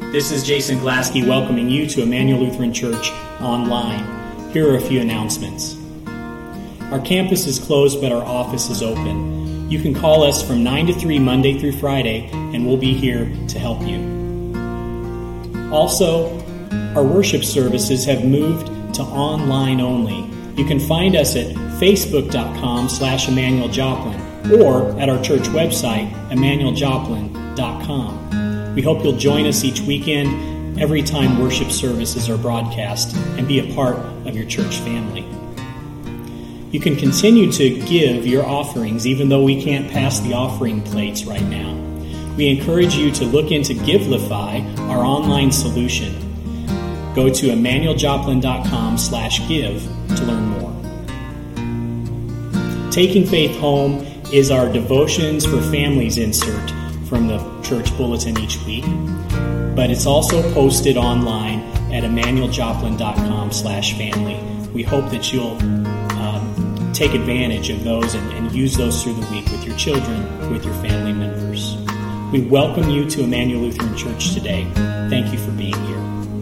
This is Jason Glaske welcoming you to Emmanuel Lutheran Church online. Here are a few announcements. Our campus is closed, but our office is open. You can call us from 9 to 3 Monday through Friday, and we'll be here to help you. Also, our worship services have moved to online only. You can find us at facebook.com/Emmanuel Joplin or at our church website, emmanueljoplin.com. We hope you'll join us each weekend, every time worship services are broadcast, and be a part of your church family. You can continue to give your offerings even though we can't pass the offering plates right now. We encourage you to look into Givelify, our online solution. Go to emmanueljoplin.com/give to learn more. Taking Faith Home is our Devotions for Families insert from the church bulletin each week, but it's also posted online at emmanueljoplin.com/family. We hope that you'll take advantage of those and use those through the week with your children, with your family members. We welcome you to Emmanuel Lutheran Church today. Thank you for being here.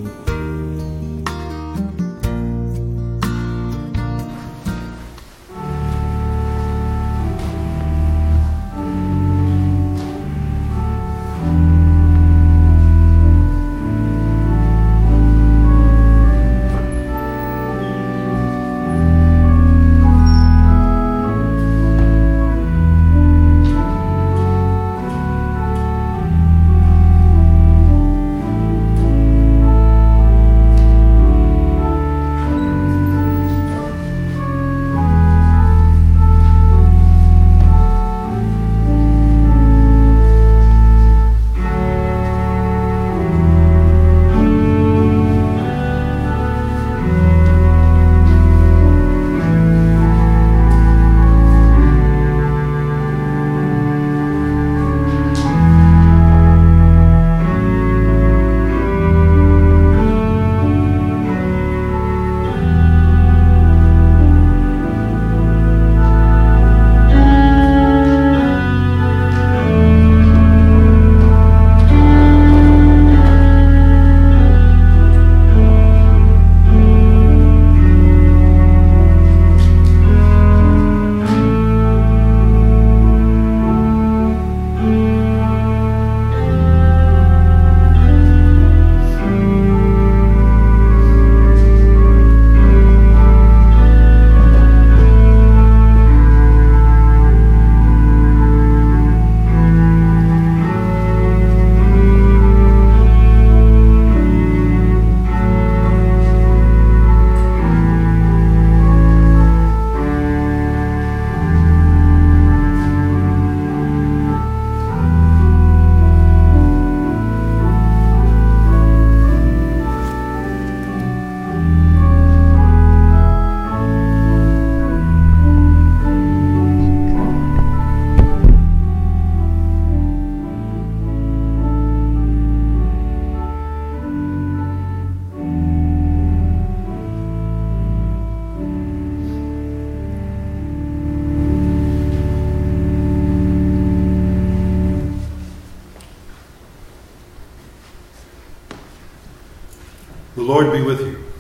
The Lord be with you.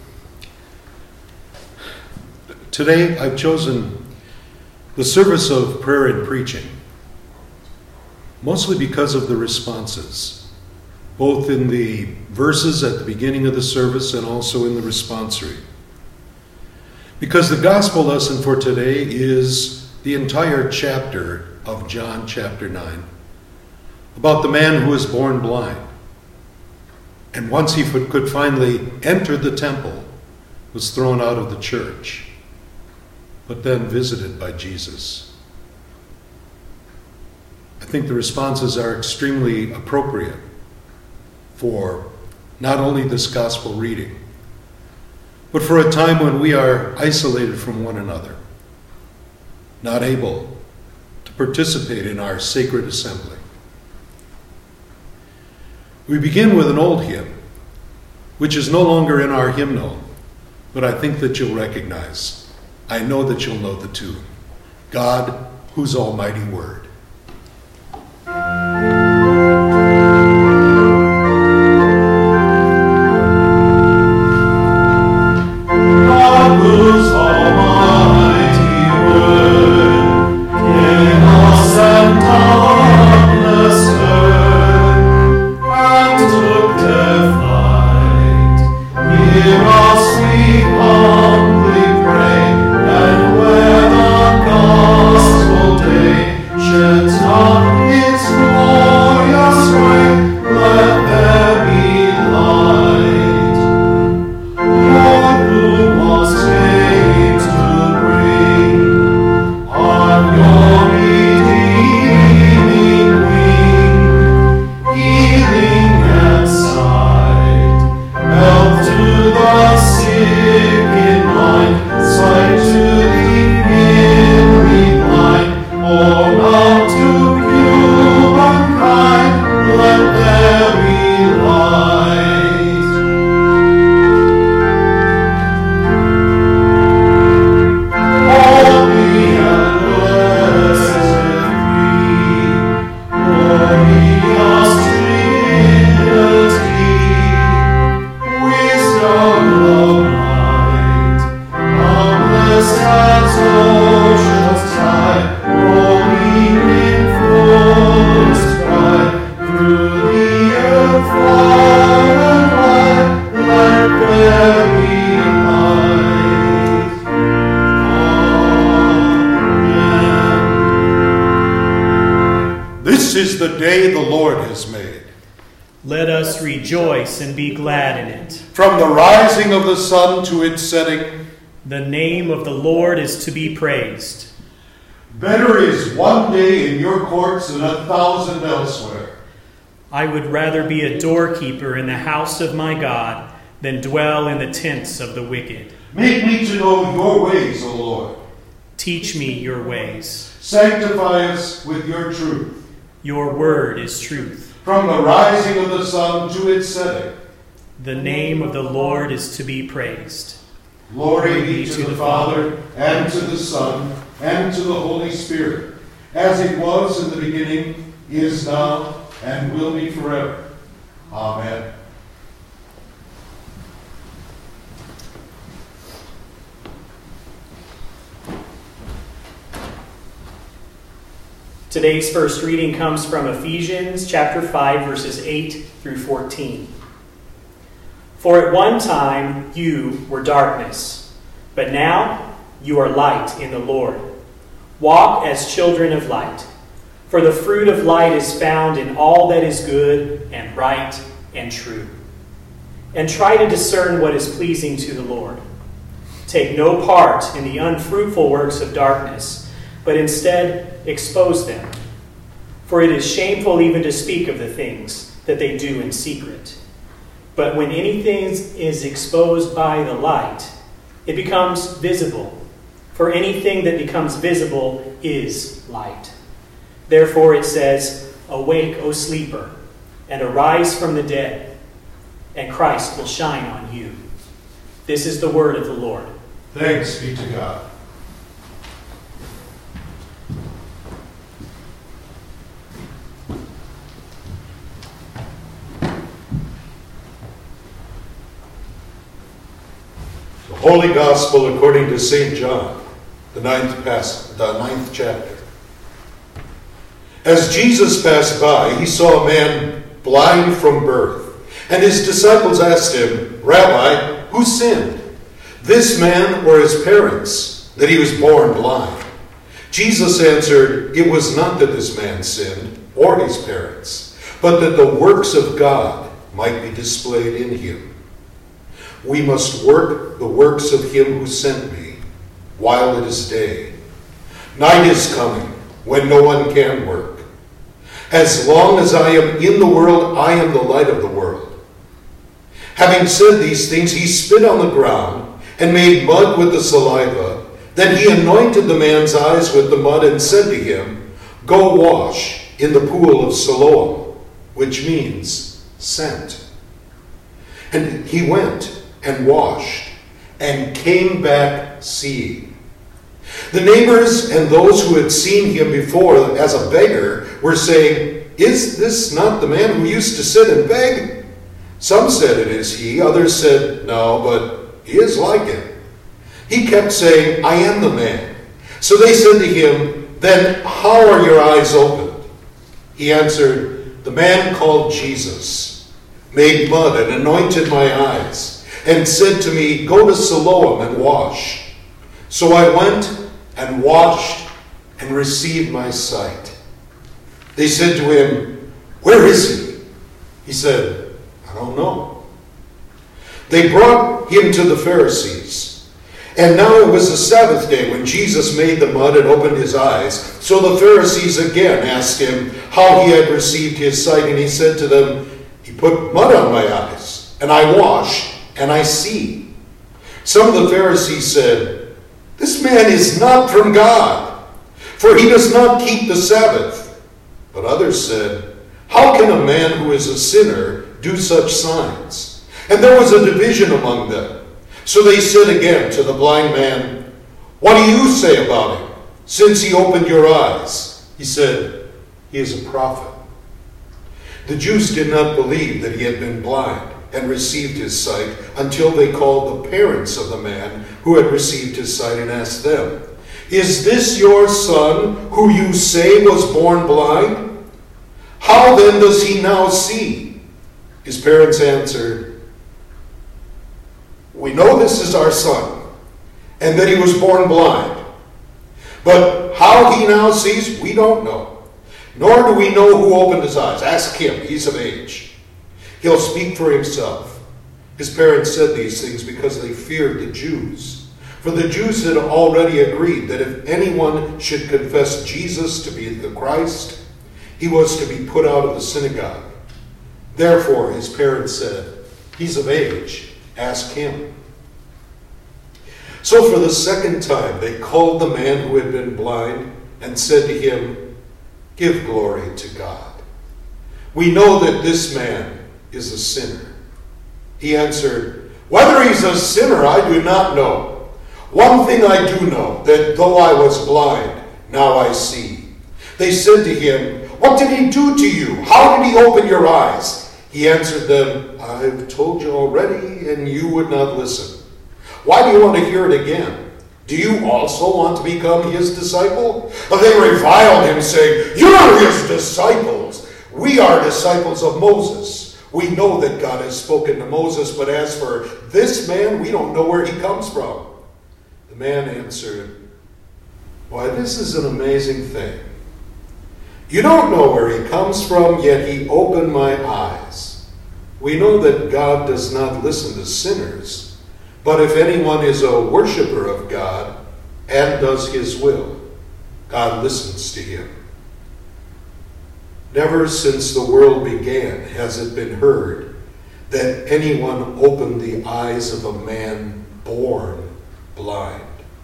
Today I've chosen the service of prayer and preaching, mostly because of the responses, both in the verses at the beginning of the service and also in the responsory. Because the gospel lesson for today is the entire chapter of John chapter 9, about the man who was born blind. And once he could finally enter the temple, was thrown out of the church, but then visited by Jesus. I think the responses are extremely appropriate for not only this gospel reading, but for a time when we are isolated from one another, not able to participate in our sacred assembly. We begin with an old hymn, which is no longer in our hymnal, but I think that you'll recognize. I know that you'll know the tune. God, whose almighty word. This is the day the Lord has made. Let us rejoice and be glad in it. From the rising of the sun to its setting, the name of the Lord is to be praised. Better is one day in your courts than 1,000 elsewhere. I would rather be a doorkeeper in the house of my God than dwell in the tents of the wicked. Make me to know your ways, O Lord. Teach me your ways. Sanctify us with your truth. Your word is truth. From the rising of the sun to its setting, the name of the Lord is to be praised. Glory be to the Father, and to the Son, and to the Holy Spirit, as it was in the beginning, is now, and will be forever. Amen. Today's first reading comes from Ephesians chapter 5, verses 8 through 14. For at one time you were darkness, but now you are light in the Lord. Walk as children of light, for the fruit of light is found in all that is good and right and true. And try to discern what is pleasing to the Lord. Take no part in the unfruitful works of darkness, but instead expose them. For it is shameful even to speak of the things that they do in secret. But when anything is exposed by the light, it becomes visible. For anything that becomes visible is light. Therefore it says, Awake, O sleeper, and arise from the dead, and Christ will shine on you. This is the word of the Lord. Thanks be to God. Holy Gospel according to St. John, the ninth chapter. As Jesus passed by, he saw a man blind from birth, and his disciples asked him, Rabbi, who sinned, this man or his parents, that he was born blind? Jesus answered, It was not that this man sinned, or his parents, but that the works of God might be displayed in him. We must work the works of him who sent me while it is day. Night is coming when no one can work. As long as I am in the world, I am the light of the world. Having said these things, he spit on the ground and made mud with the saliva. Then he anointed the man's eyes with the mud and said to him, Go wash in the pool of Siloam, which means sent. And he went and washed, and came back seeing. The neighbors and those who had seen him before as a beggar were saying, Is this not the man who used to sit and beg? Some said, It is he. Others said, No, but he is like him. He kept saying, I am the man. So they said to him, Then how are your eyes opened? He answered, The man called Jesus made mud and anointed my eyes, and said to me, Go to Siloam and wash. So I went and washed and received my sight. They said to him, Where is he? He said, I don't know. They brought him to the Pharisees. And now it was the Sabbath day when Jesus made the mud and opened his eyes. So the Pharisees again asked him how he had received his sight. And he said to them, He put mud on my eyes, and I washed, and I see. Some of the Pharisees said, This man is not from God, for he does not keep the Sabbath. But others said, How can a man who is a sinner do such signs? And there was a division among them. So they said again to the blind man, What do you say about him, since he opened your eyes? He said, He is a prophet. The Jews did not believe that he had been blind and received his sight until they called the parents of the man who had received his sight and asked them, Is this your son, who you say was born blind? How then does he now see?" His parents answered, "We know this is our son, and that he was born blind. But how he now sees, we don't know. Nor do we know who opened his eyes. Ask him, he's of age. He'll speak for himself." His parents said these things because they feared the Jews. For the Jews had already agreed that if anyone should confess Jesus to be the Christ, he was to be put out of the synagogue. Therefore, his parents said, "He's of age. Ask him." So for the second time, they called the man who had been blind and said to him, "Give glory to God. We know that this man is a sinner." He answered, "Whether he's a sinner, I do not know. One thing I do know, that though I was blind, now I see." They said to him, "What did he do to you? How did he open your eyes?" He answered them, "I've told you already, and you would not listen. Why do you want to hear it again? Do you also want to become his disciple?" But they reviled him, saying, "You're his disciples. We are disciples of Moses. We know that God has spoken to Moses, but as for this man, we don't know where he comes from." The man answered, "Why, this is an amazing thing. You don't know where he comes from, yet he opened my eyes. We know that God does not listen to sinners, but if anyone is a worshiper of God and does his will, God listens to him. Never since the world began has it been heard that anyone opened the eyes of a man born blind.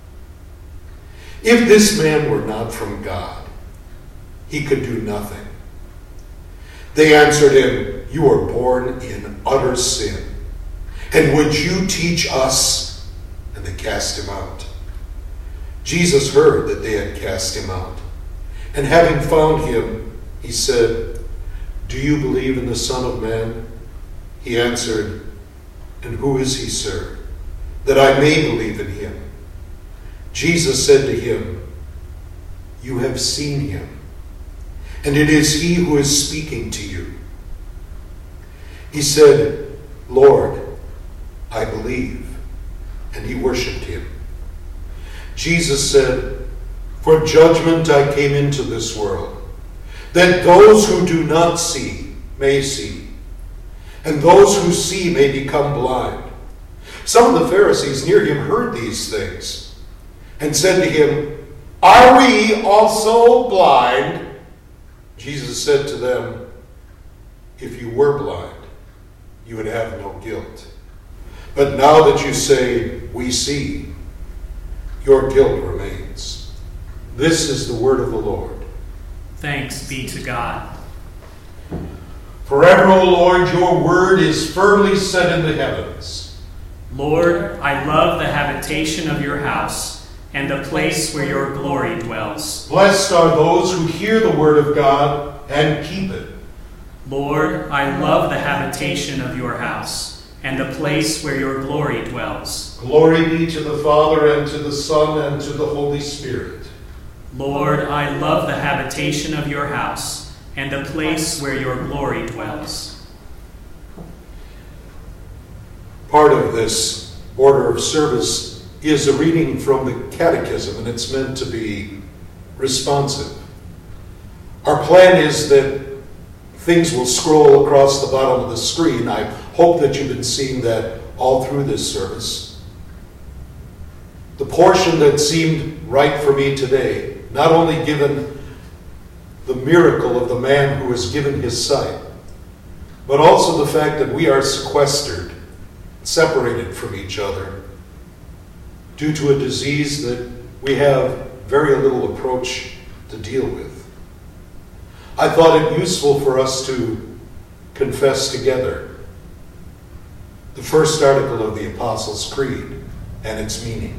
If this man were not from God, he could do nothing." They answered him, "You are born in utter sin, and would you teach us?" And they cast him out. Jesus heard that they had cast him out, and having found him, he said, "Do you believe in the Son of Man?" He answered, "And who is he, sir, that I may believe in him?" Jesus said to him, "You have seen him, and it is he who is speaking to you." He said, "Lord, I believe," and he worshipped him. Jesus said, "For judgment I came into this world, that those who do not see may see, and those who see may become blind." Some of the Pharisees near him heard these things and said to him, "Are we also blind?" Jesus said to them, "If you were blind, you would have no guilt. But now that you say, 'We see,' your guilt remains." This is the word of the Lord. Thanks be to God. Forever, O Lord, your word is firmly set in the heavens. Lord, I love the habitation of your house and the place where your glory dwells. Blessed are those who hear the word of God and keep it. Lord, I love the habitation of your house and the place where your glory dwells. Glory be to the Father, and to the Son, and to the Holy Spirit. Lord, I love the habitation of your house and the place where your glory dwells. Part of this order of service is a reading from the Catechism, and it's meant to be responsive. Our plan is that things will scroll across the bottom of the screen. I hope that you've been seeing that all through this service. The portion that seemed right for me today, not only given the miracle of the man who was given his sight, but also the fact that we are sequestered, separated from each other, due to a disease that we have very little approach to deal with. I thought it useful for us to confess together the first article of the Apostles' Creed and its meaning.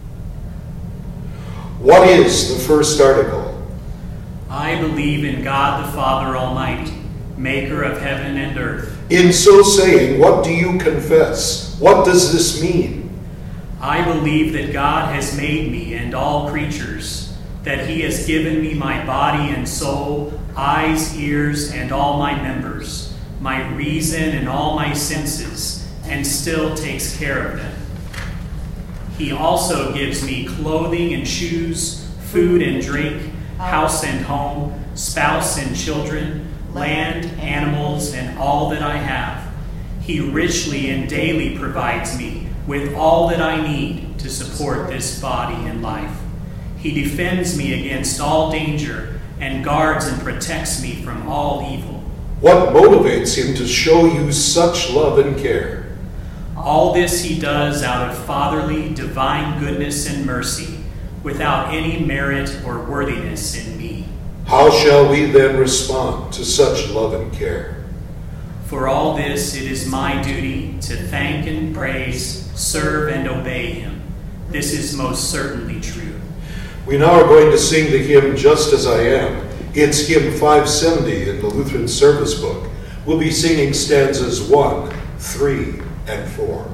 What is the first article? I believe in God the Father Almighty, maker of heaven and earth. In so saying, what do you confess? What does this mean? I believe that God has made me and all creatures, that he has given me my body and soul, eyes, ears, and all my members, my reason and all my senses, and still takes care of them. He also gives me clothing and shoes, food and drink, house and home, spouse and children, land, animals, and all that I have. He richly and daily provides me with all that I need to support this body and life. He defends me against all danger and guards and protects me from all evil. What motivates him to show you such love and care? All this he does out of fatherly, divine goodness and mercy, without any merit or worthiness in me. How shall we then respond to such love and care? For all this, it is my duty to thank and praise, serve and obey him. This is most certainly true. We now are going to sing the hymn, Just As I Am. It's hymn 570 in the Lutheran Service Book. We'll be singing stanzas 1, 3, and 4.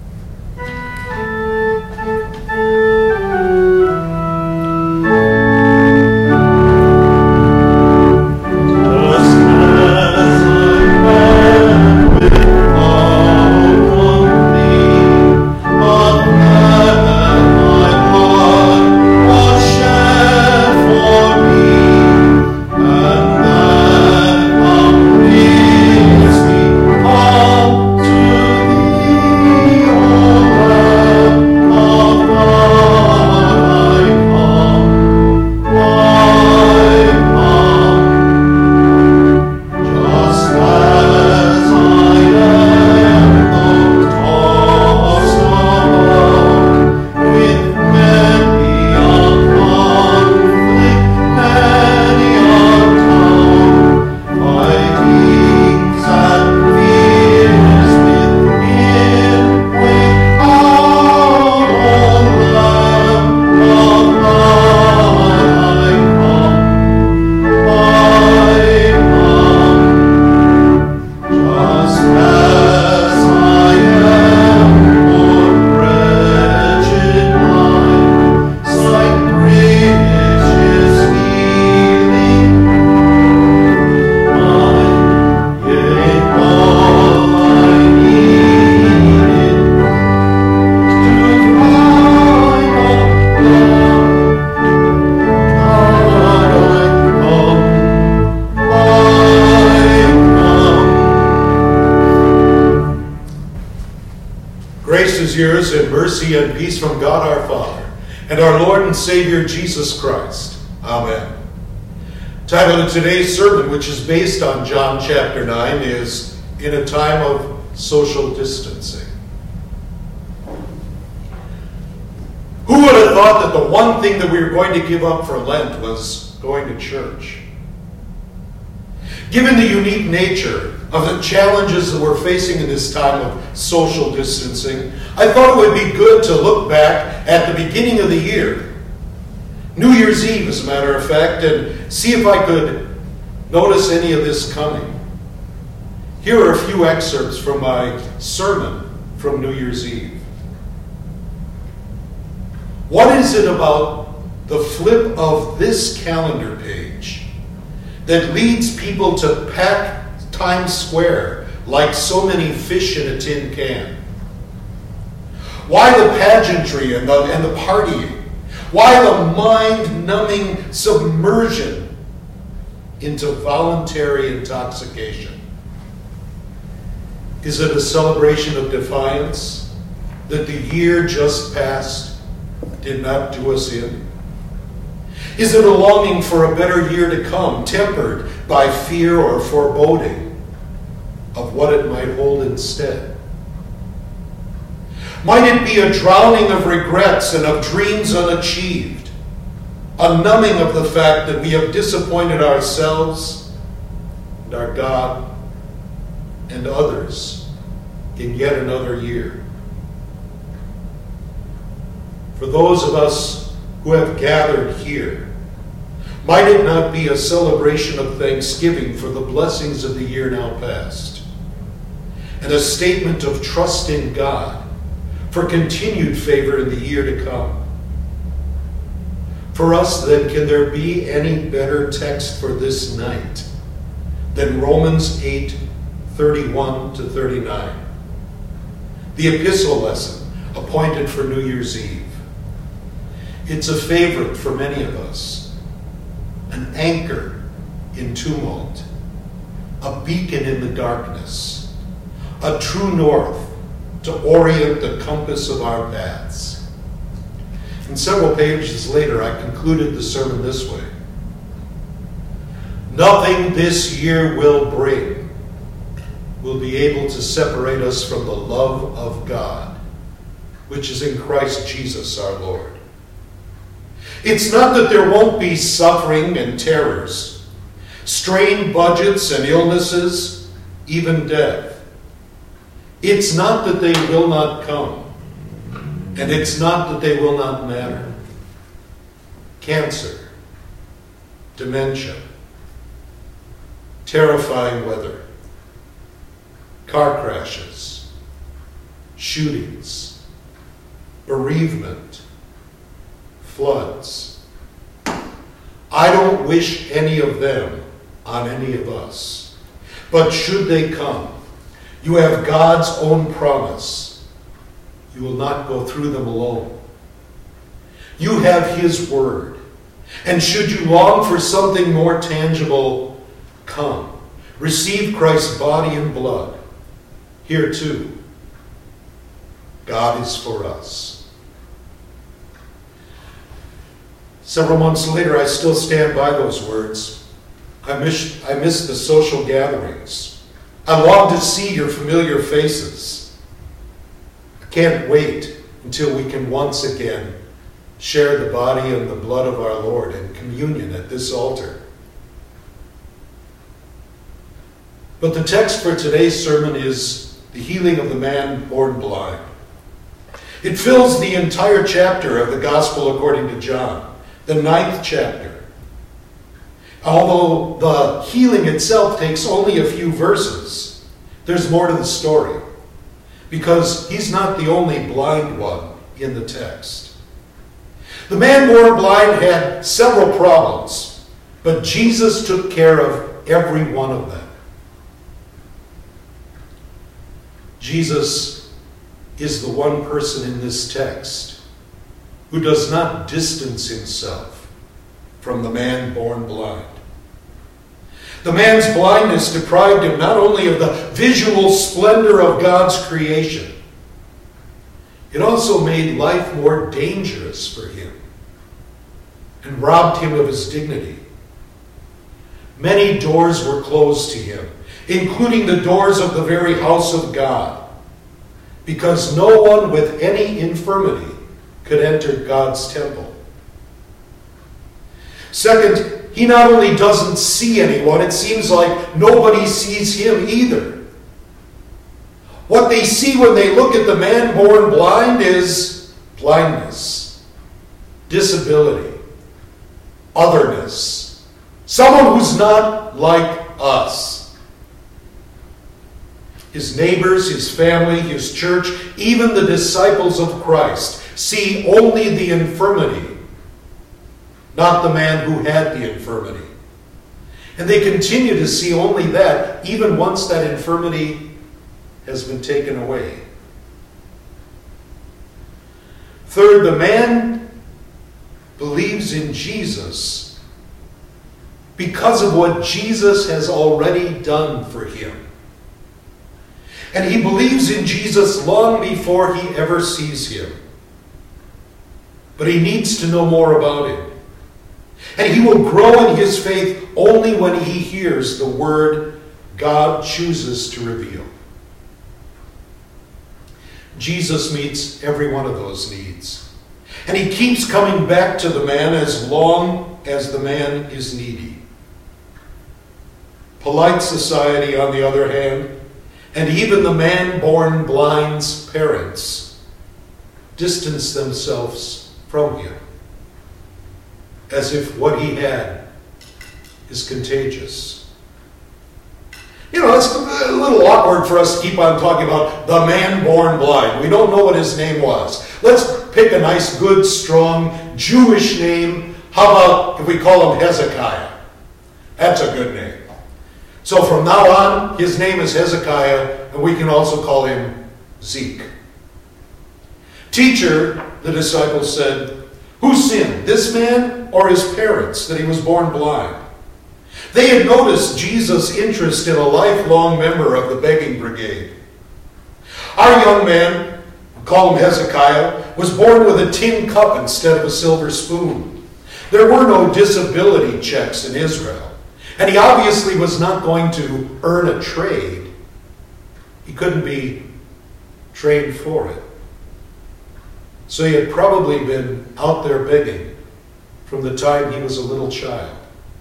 Yours in mercy and peace from God our Father and our Lord and Savior Jesus Christ. Amen. Title of today's sermon, which is based on John chapter 9, is In a Time of Social Distancing. Who would have thought that the one thing that we were going to give up for Lent was going to church? Given the unique nature of the challenges that we're facing in this time of social distancing, I thought it would be good to look back at the beginning of the year, New Year's Eve, as a matter of fact, and see if I could notice any of this coming. Here are a few excerpts from my sermon from New Year's Eve. What is it about the flip of this calendar page that leads people to pack Times Square like so many fish in a tin can? Why the pageantry and the partying? Why the mind-numbing submersion into voluntary intoxication? Is it a celebration of defiance that the year just passed did not do us in? Is it a longing for a better year to come, tempered by fear or foreboding of what it might hold instead? Might it be a drowning of regrets and of dreams unachieved, a numbing of the fact that we have disappointed ourselves and our God and others in yet another year? For those of us who have gathered here, might it not be a celebration of thanksgiving for the blessings of the year now past, and a statement of trust in God for continued favor in the year to come. For us, then, can there be any better text for this night than Romans 8:31-39? The epistle lesson appointed for New Year's Eve. It's a favorite for many of us, an anchor in tumult, a beacon in the darkness, a true north to orient the compass of our paths. And several pages later, I concluded the sermon this way. Nothing this year will bring will be able to separate us from the love of God, which is in Christ Jesus our Lord. It's not that there won't be suffering and terrors, strained budgets and illnesses, even death. It's not that they will not come, and it's not that they will not matter. Cancer, dementia, terrifying weather, car crashes, shootings, bereavement, floods. I don't wish any of them on any of us. But should they come, you have God's own promise. You will not go through them alone. You have His word. And should you long for something more tangible, come. Receive Christ's body and blood. Here too, God is for us. Several months later, I still stand by those words. I miss the social gatherings. I long to see your familiar faces. I can't wait until we can once again share the body and the blood of our Lord in communion at this altar. But the text for today's sermon is the healing of the man born blind. It fills the entire chapter of the Gospel according to John, the 9th chapter. Although the healing itself takes only a few verses, there's more to the story, because he's not the only blind one in the text. The man born blind had several problems, but Jesus took care of every one of them. Jesus is the one person in this text who does not distance himself from the man born blind. The man's blindness deprived him not only of the visual splendor of God's creation, it also made life more dangerous for him and robbed him of his dignity. Many doors were closed to him, including the doors of the very house of God, because no one with any infirmity could enter God's temple. Second, he not only doesn't see anyone, it seems like nobody sees him either. What they see when they look at the man born blind is blindness, disability, otherness, someone who's not like us. His neighbors, his family, his church, even the disciples of Christ see only the infirmity, not the man who had the infirmity. And they continue to see only that, even once that infirmity has been taken away. Third, the man believes in Jesus because of what Jesus has already done for him. And he believes in Jesus long before he ever sees him. But he needs to know more about him. And he will grow in his faith only when he hears the word God chooses to reveal. Jesus meets every one of those needs. And he keeps coming back to the man as long as the man is needy. Polite society, on the other hand, and even the man born blind's parents distance themselves from him, as if what he had is contagious. You know, let's little awkward for us to keep on talking about the man born blind. We don't know what his name was. Let's pick a nice, good, strong Jewish name. How about if we call him Hezekiah? That's a good name. So from now on, his name is Hezekiah, and we can also call him Zeke. Teacher, the disciples said, who sinned, this man or his parents, that he was born blind? They had noticed Jesus' interest in a lifelong member of the begging brigade. Our young man, we call him Hezekiah, was born with a tin cup instead of a silver spoon. There were no disability checks in Israel, and he obviously was not going to earn a trade. He couldn't be trained for it. So he had probably been out there begging from the time he was a little child.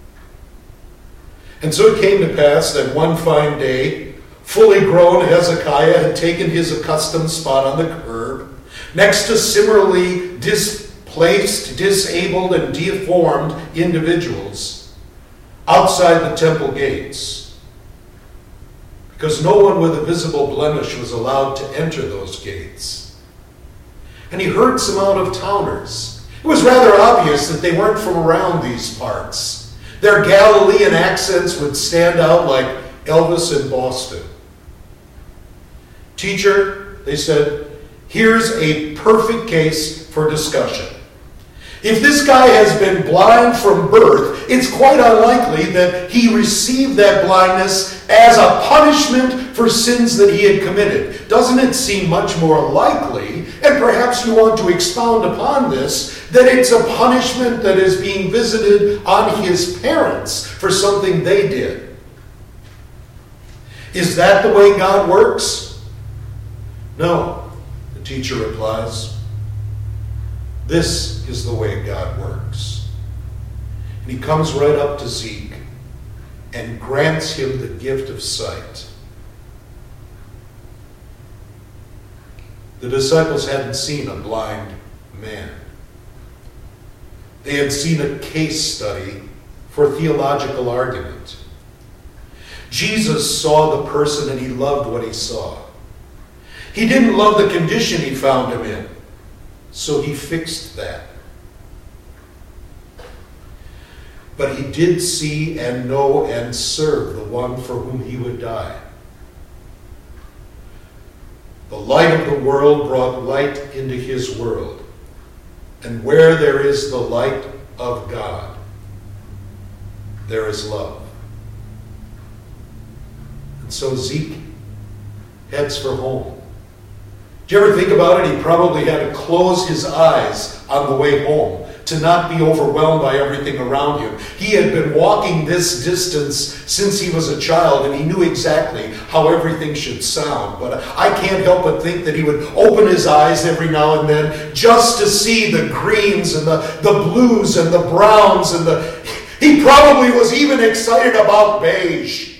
And so it came to pass that one fine day, fully grown Hezekiah had taken his accustomed spot on the curb, next to similarly displaced, disabled, and deformed individuals outside the temple gates, because no one with a visible blemish was allowed to enter those gates. And he heard some out-of-towners. It was rather obvious that they weren't from around these parts. Their Galilean accents would stand out like Elvis in Boston. Teacher, they said, here's a perfect case for discussion. If this guy has been blind from birth, it's quite unlikely that he received that blindness as a punishment for sins that he had committed. Doesn't it seem much more likely, and perhaps you want to expound upon this, that it's a punishment that is being visited on his parents for something they did? Is that the way God works? No, the teacher replies. This is the way God works. And he comes right up to Zeke and grants him the gift of sight. The disciples hadn't seen a blind man. They had seen a case study for theological argument. Jesus saw the person and he loved what he saw. He didn't love the condition he found him in, so he fixed that. But he did see and know and serve the one for whom he would die. The light of the world brought light into his world. And where there is the light of God, there is love. And so Zeke heads for home. Do you ever think about it? He probably had to close his eyes on the way home to not be overwhelmed by everything around him. He had been walking this distance since he was a child, and he knew exactly how everything should sound. But I can't help but think that he would open his eyes every now and then just to see the greens and the blues and the browns and he probably was even excited about beige.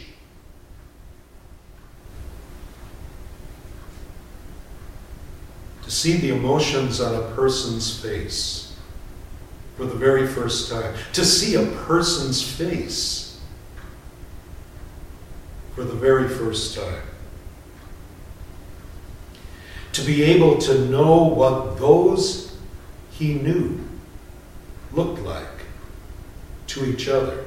To see the emotions on a person's face for the very first time. To see a person's face for the very first time. To be able to know what those he knew looked like to each other.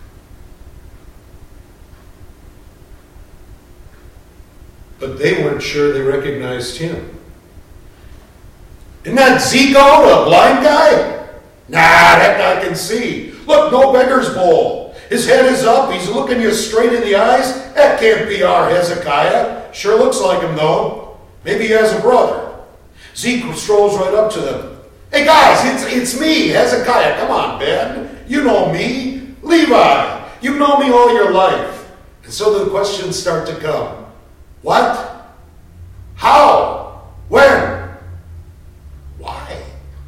But they weren't sure they recognized him. Isn't that Zeke, the blind guy? Nah, that guy can see. Look, no beggar's bowl. His head is up. He's looking you straight in the eyes. That can't be our Hezekiah. Sure looks like him, though. Maybe he has a brother. Zeke strolls right up to them. Hey, guys, it's me, Hezekiah. Come on, Ben. You know me. Levi, you've known me all your life. And so the questions start to come. What? How? When? Why?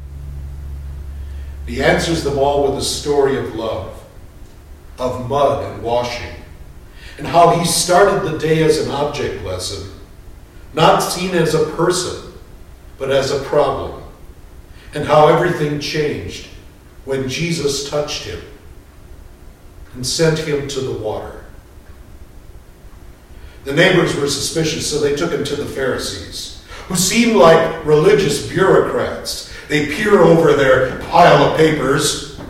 He answers them all with a story of love, of mud and washing, and how he started the day as an object lesson, not seen as a person, but as a problem, and how everything changed when Jesus touched him and sent him to the water. The neighbors were suspicious, so they took him to the Pharisees, who seemed like religious bureaucrats. They peer over their pile of papers.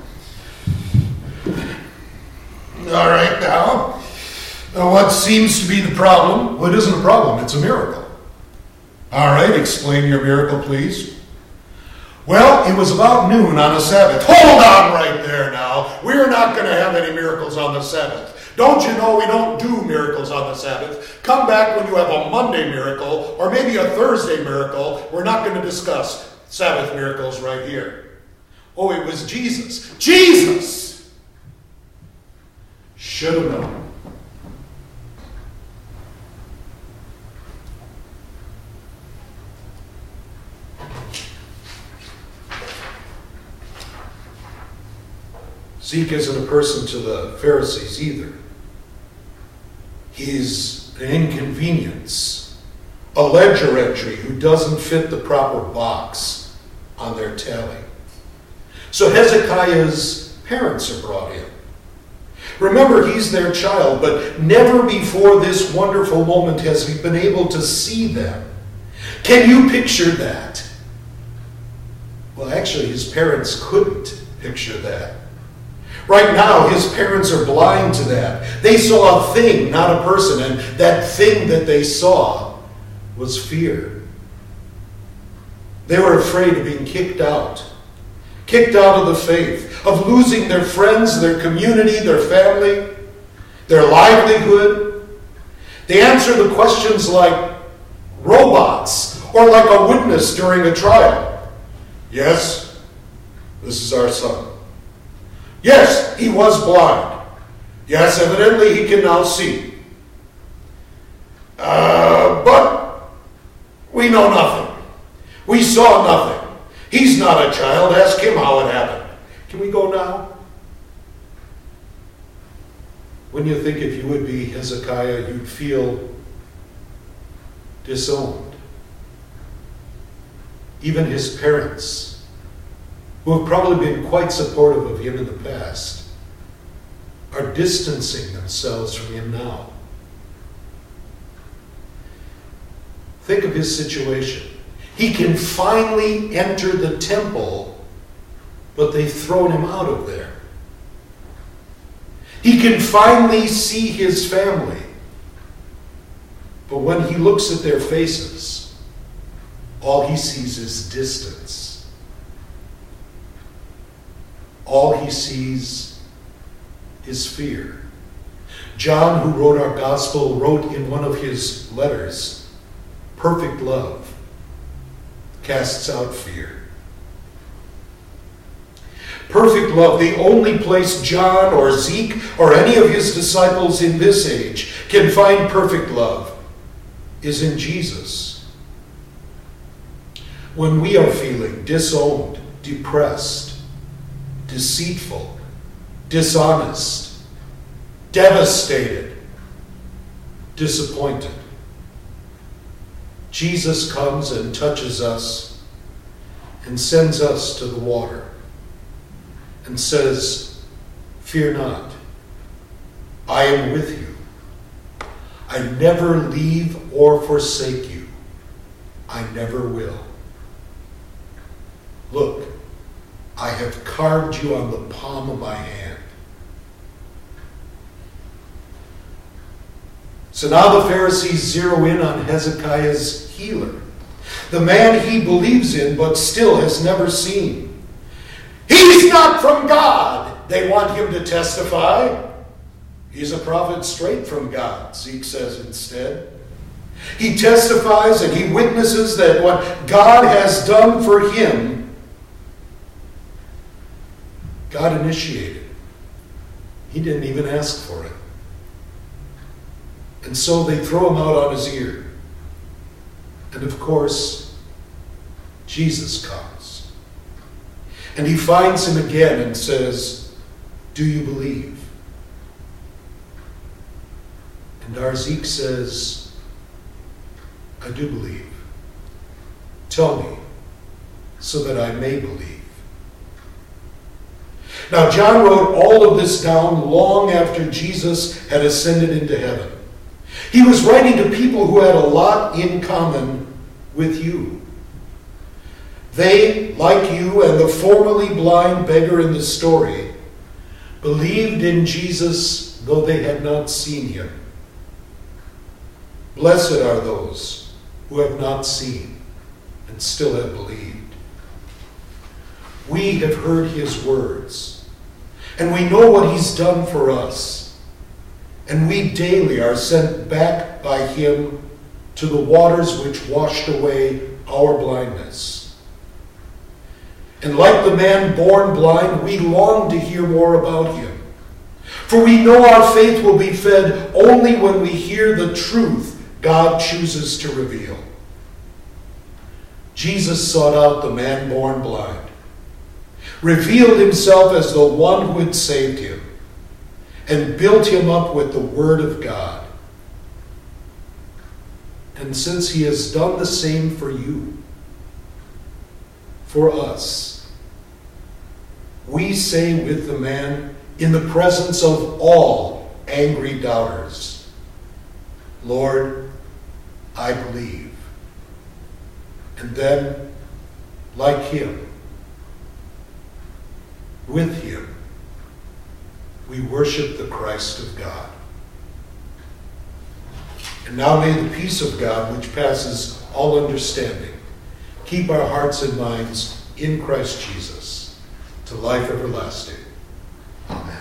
All right, now, what seems to be the problem? Well, it isn't a problem, it's a miracle. All right, explain your miracle, please. Well, it was about noon on a Sabbath. Hold on right there now. We're not going to have any miracles on the Sabbath. Don't you know we don't do miracles on the Sabbath? Come back when you have a Monday miracle or maybe a Thursday miracle. We're not going to discuss Sabbath miracles right here. Oh, it was Jesus. Jesus! Should have known. Zeke isn't a person to the Pharisees either. He's an inconvenience, a ledger entry who doesn't fit the proper box on their tally. So Hezekiah's parents are brought in. Remember, he's their child, but never before this wonderful moment has he been able to see them. Can you picture that? Well, actually, his parents couldn't picture that. Right now, his parents are blind to that. They saw a thing, not a person, and that thing that they saw was fear. They were afraid of being kicked out of the faith, of losing their friends, their community, their family, their livelihood. They answer the questions like robots or like a witness during a trial. Yes, this is our son. Yes, he was blind. Yes, evidently he can now see. But we know nothing. We saw nothing. He's not a child. Ask him how it happened. Can we go now? When you think if you would be Hezekiah, you'd feel disowned. Even his parents, who have probably been quite supportive of him in the past, are distancing themselves from him now. Think of his situation. He can finally enter the temple, but they've thrown him out of there. He can finally see his family, but when he looks at their faces, all he sees is distance. All he sees is fear. John, who wrote our gospel, wrote in one of his letters, perfect love casts out fear. Perfect love, the only place John or Zeke or any of his disciples in this age can find perfect love, is in Jesus. When we are feeling disowned, depressed, deceitful, dishonest, devastated, disappointed, Jesus comes and touches us and sends us to the water and says, "Fear not, I am with you. I never leave or forsake you. I never will. Look, I have carved you on the palm of my hand." So now the Pharisees zero in on Hezekiah's healer, the man he believes in but still has never seen. He's not from God, they want him to testify. He's a prophet straight from God, Zeke says instead. He testifies and he witnesses that what God has done for him, God initiated. He didn't even ask for it. And so they throw him out on his ear. And of course, Jesus comes. And he finds him again and says, "Do you believe?" And our Zeke says, "I do believe. Tell me, so that I may believe." Now, John wrote all of this down long after Jesus had ascended into heaven. He was writing to people who had a lot in common with you. They, like you and the formerly blind beggar in the story, believed in Jesus though they had not seen him. Blessed are those who have not seen and still have believed. We have heard his words, and we know what he's done for us. And we daily are sent back by him to the waters which washed away our blindness. And like the man born blind, we long to hear more about him. For we know our faith will be fed only when we hear the truth God chooses to reveal. Jesus sought out the man born blind, revealed himself as the one who had saved him, and built him up with the Word of God. And since he has done the same for you, for us, we say with the man in the presence of all angry doubters, Lord, I believe. And then, like him, with him, we worship the Christ of God. And now may the peace of God, which passes all understanding, keep our hearts and minds in Christ Jesus to life everlasting. Amen.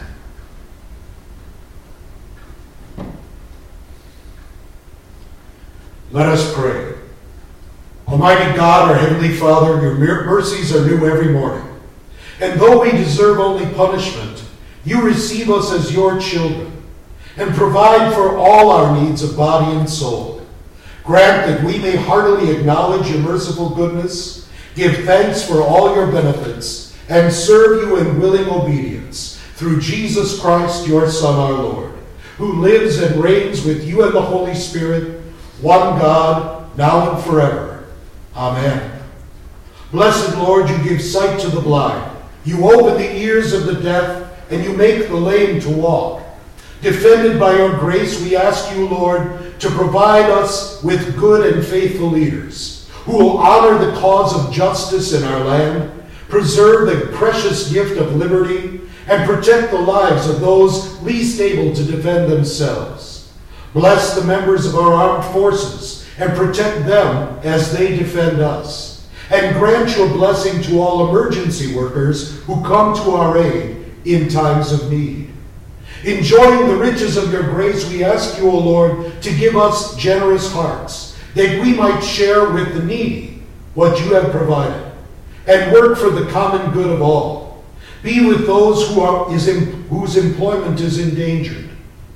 Let us pray. Almighty God, our Heavenly Father, your mercies are new every morning. And though we deserve only punishment, you receive us as your children and provide for all our needs of body and soul. Grant that we may heartily acknowledge your merciful goodness, give thanks for all your benefits, and serve you in willing obedience through Jesus Christ, your Son, our Lord, who lives and reigns with you and the Holy Spirit, one God, now and forever. Amen. Blessed Lord, you give sight to the blind. You open the ears of the deaf, and you make the lame to walk. Defended by your grace, we ask you, Lord, to provide us with good and faithful leaders who will honor the cause of justice in our land, preserve the precious gift of liberty, and protect the lives of those least able to defend themselves. Bless the members of our armed forces and protect them as they defend us. And grant your blessing to all emergency workers who come to our aid in times of need. Enjoying the riches of your grace, we ask you, O Lord, to give us generous hearts, that we might share with the needy what you have provided, and work for the common good of all. Be with those whose employment is endangered,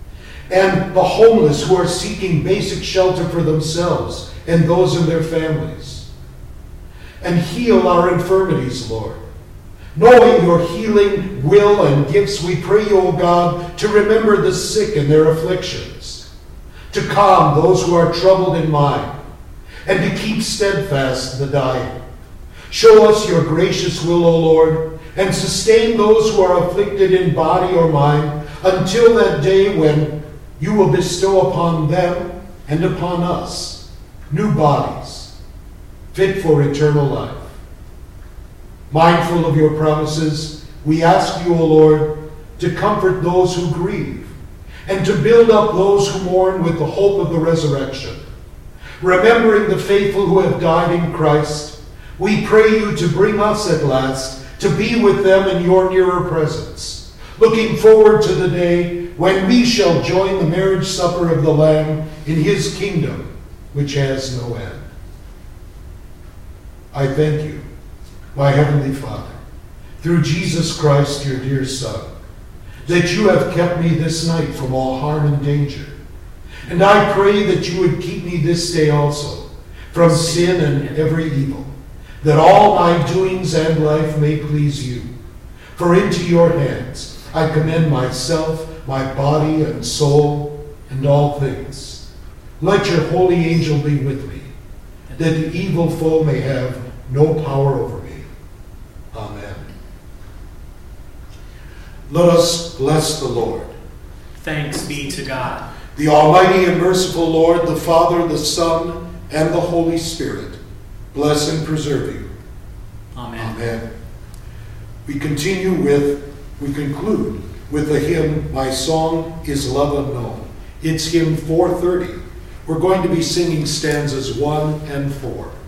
and the homeless who are seeking basic shelter for themselves and those in their families. And heal our infirmities, Lord. Knowing your healing will and gifts, we pray you, O God, to remember the sick and their afflictions, to calm those who are troubled in mind, and to keep steadfast the dying. Show us your gracious will, O Lord, and sustain those who are afflicted in body or mind until that day when you will bestow upon them and upon us new bodies, fit for eternal life. Mindful of your promises, we ask you, O Lord, to comfort those who grieve and to build up those who mourn with the hope of the resurrection. Remembering the faithful who have died in Christ, we pray you to bring us at last to be with them in your nearer presence, looking forward to the day when we shall join the marriage supper of the Lamb in his kingdom, which has no end. I thank you, my Heavenly Father, through Jesus Christ, your dear Son, that you have kept me this night from all harm and danger. And I pray that you would keep me this day also from sin and every evil, that all my doings and life may please you. For into your hands I commend myself, my body and soul, and all things. Let your holy angel be with me, that the evil foe may have no power over me. Amen. Let us bless the Lord. Thanks be to God. The Almighty and merciful Lord, the Father, the Son, and the Holy Spirit, bless and preserve you. Amen. Amen. We conclude with the hymn, My Song is Love Unknown. It's hymn 430. We're going to be singing stanzas 1 and 4.